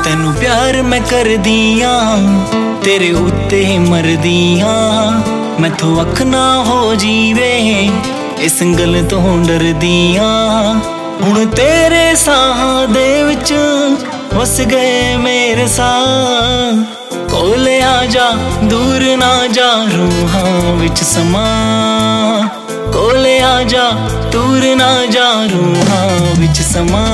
तेनू प्यार मैं कर दिया, तेरे उत्ते मरदिया, मैथों अख ना हो जीवे, इस गल तो डर दिया। हुण तेरे साह दे विच वस गए मेरे साह, कोले आ जा दूर ना जा रूहां विच समा, कोले आ जा दूर ना जा रूहां विच समा।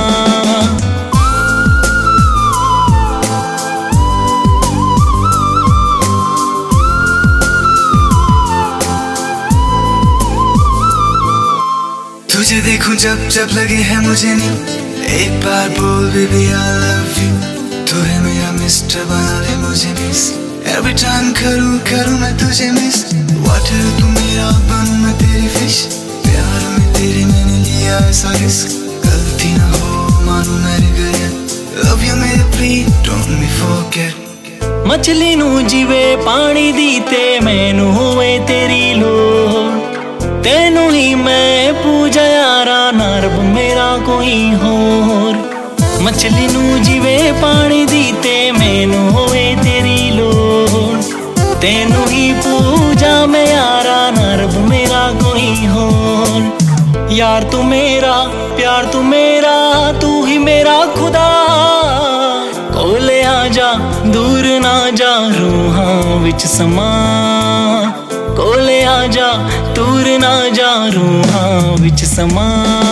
तुझे देखूं जब जब लगे है मुझे नहीं, एक बार बोल बेबी आई लव यू, तू है मेरा मिस्टर बना ले मुझे मिस, एवरी टाइम करूं करूं मैं तुझे मिस, वाटर तू मेरा बनूं मैं तेरी फिश, प्यार में तेरे मैंने लिया ऐसा रिस्क, गलती ना हो मानूं मैं रिग्रेट, लव यू मेरे प्लीज डोंट मी फॉरगेट। मछली नू जीवे पानी दी ते मैनू होवे तेरी लोड़, तेनू ही मैं पूजा यारा ना रब मेरा कोई होर। मछली नू जीवे पानी दी ते मैनू होवे तेरी लोड़, तेनू ही पूजा मैं यारा ना रब मेरा कोई होर। यार तू मेरा प्यार तू मेरा, तू ही मेरा खुदा, कोले आ जा दूर ना जा रूहां विच समा, कोले आ जा दूर ना जा रूहां विच समा।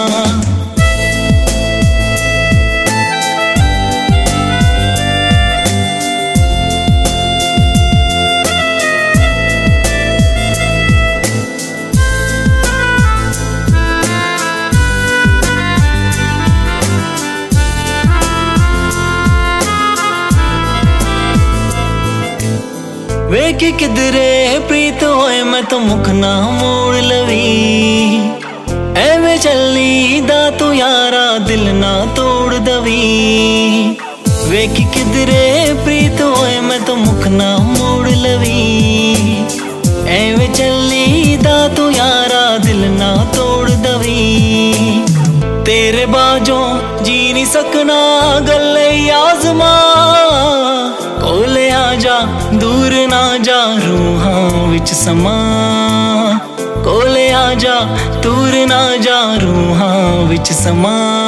वेख किधरे प्रीत होए मैं तो मुख ना मोड़ लवी, एवें चली दा तू यारा दिल ना तोड़ दवी। वेख किधरे प्रीत होए मैं तो मुख ना मोड़ लवी, एवें चली दा तू यारा दिल ना तोड़ दवी। तेरे बाजों जी नहीं सकना गले आजमा, कोले आ जा दूर ना जा रूहां विच समा, कोले आ जा दूर ना जा रूहां विच समा।